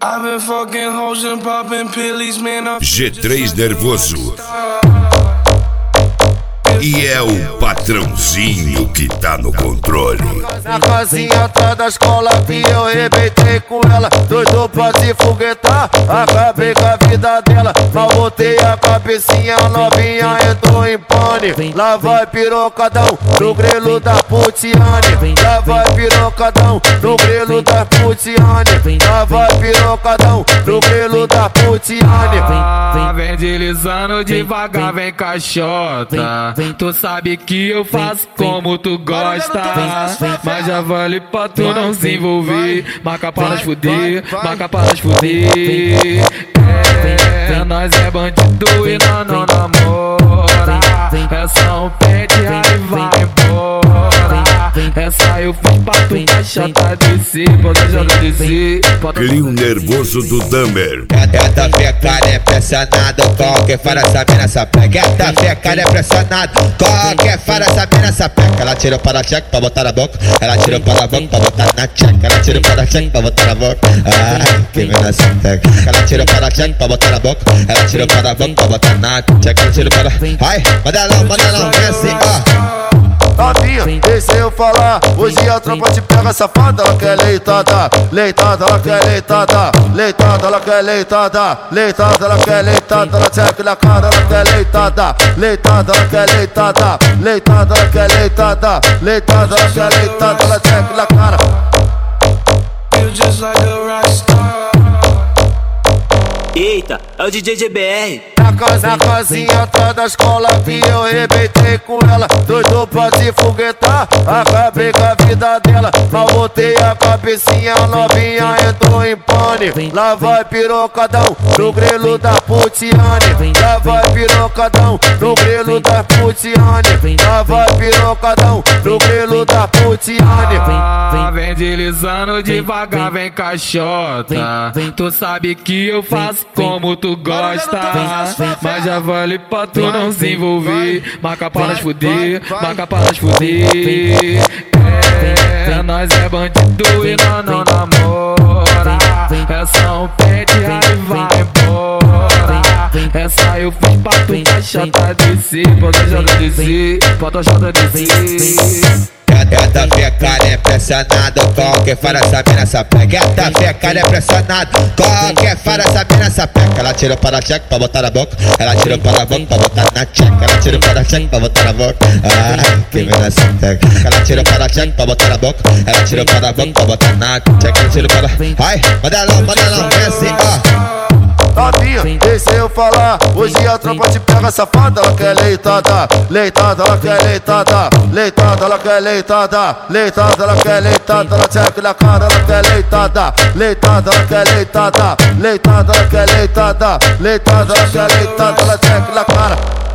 G3 nervoso. E é o patrãozinho que tá no controle. Na casinha atrás da escola que eu rebentei com ela, doido pra se foguetar, acabei com a vida dela. Mal botei a cabecinha, a novinha entrou em pane. Lá vai pirocadão no grelo da Putiane. Lá vai pirocadão no grelo da Putiane. Lá vai pirocadão no grelo da Putiane. Vem deslizando devagar, vem caixota. Tu sabe que eu faço como tu gosta, mas já vale pra tu não se envolver. Marca para nós fuder, marca para nós fuder. Nós é bandido e nós não namora. É só um pente, aí vai embora. Essa eu fiz pra tu caixota descer, pode jogar descer. Cria um nervoso do Dummer. Essa fecada é pressionado, qualquer fora essa mina essa pega. Essa fecada é pressionado, qualquer fora essa mina essa pega. Ela tirou para a check pra botar na boca, ela tirou para a boca pra botar na check. Ela tirou para a check pra botar na boca. Ai, que mina essa pega. Ela tirou para a check pra botar na boca, ela tirou para a boca pra botar na check. Ela tirou para. Ai, manda não, vem assim, ó. Novinha, deixa eu falar. Hoje a tropa te pega safada. Ela quer leitada, leitada, ela quer leitada, leitada, ela quer leitada, leitada, ela quer leitada. Ela check na cara, ela quer leitada, leitada, ela quer leitada, leitada, ela quer leitada, leitada, ela quer leitada. Ela check na cara. Eita, é o DJ GBR. Na casinha atrás da escola que eu rebentei com ela, doido pra se foguetar, acabei com a vida dela. Mal botei a cabecinha, a novinha entrou em pane. Lá vai pirocadão no grelo da Putiane. Lá vai pirocadão no grelo da Putiane. Lá vai pirocadão no grelo da Putiane. Vem deslizando devagar, vem caixota. Tu sabe que eu faço como tu gosta, mas já vale pra tu não se envolver. Marca para nós fuder, marca para nós fuder. Nós é bandido e nós não namora. É só um pente, aí vai embora. Essa eu fiz pra tu caixota descer, pode jogar descer, pode jogar descer. Essa fecada é pressionado, qualquer fora essa mina essa pega. Essa fecada é pressionado, qualquer fora essa mina essa pega. Ela tirou para a check pra botar na boca, ela tirou para a boca pra botar na check. Ela tirou para a check pra botar na boca. Ai, que mina essa pega. Ela tirou para a check pra botar na boca, ela tirou para a boca pra botar na check. Ela tirou para. Ai, manda não, vem assim, ó. Novinha, deixa eu falar. Hoje a tropa te pega safada. Ela quer leitada, leitada, ela quer leitada, leitada, ela quer leitada, leitada, ela quer leitada. Ela check na cara, ela quer leitada, leitada, ela quer leitada, leitada, ela quer leitada, leitada, ela quer leitada. Ela check na cara.